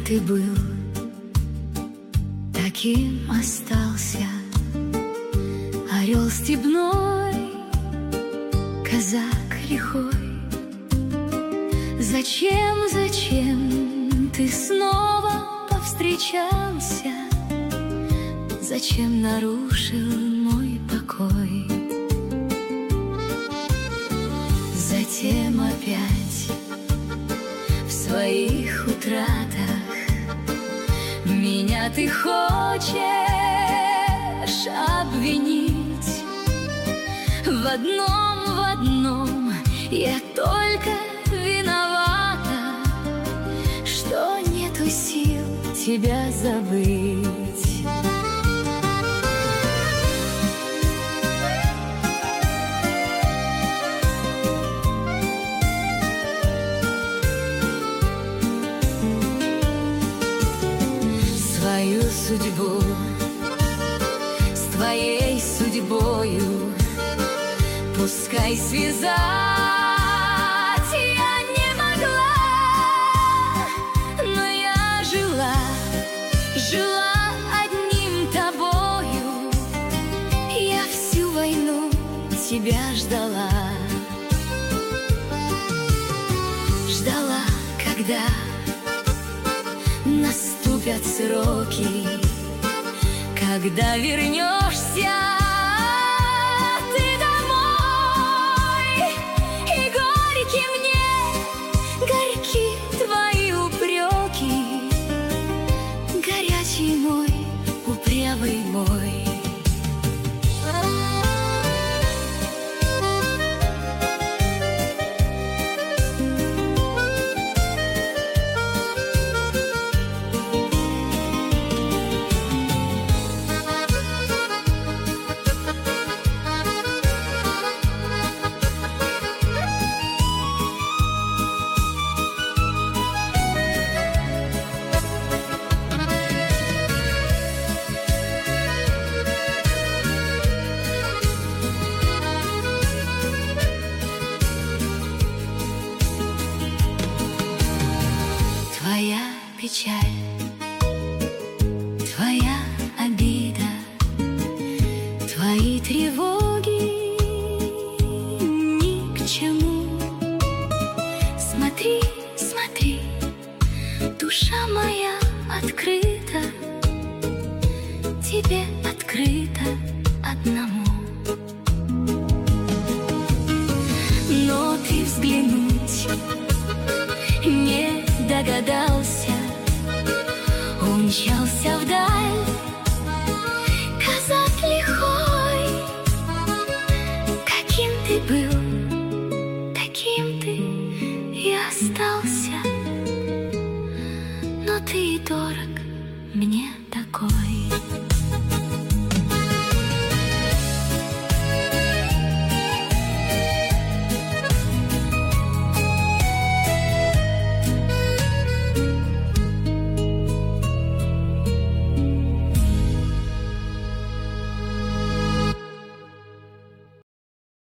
ты был, таким остался. Орел степной, казак лихой. Зачем ты снова повстречался? Зачем нарушил мой покой? Затем опять в своих утратах меня ты хочешь обвинить. В одном я только виновата, что нету сил тебя забыть. Свою судьбу с твоей судьбою пускай связать я не могла, но я жила одним тобою. Я всю войну тебя ждала, когда наступят сроки, когда вернешься ты домой. И горьки твои упреки, горячий мой, упрямый мой. Твоя печаль, твоя обида, твои тревоги ни к чему. Смотри, душа моя открыта, тебе открыта одному. Но ты взглянуть не догадался, умчался вдаль казак лихой. Каким ты был, таким ты и остался, но ты дорог мне такой.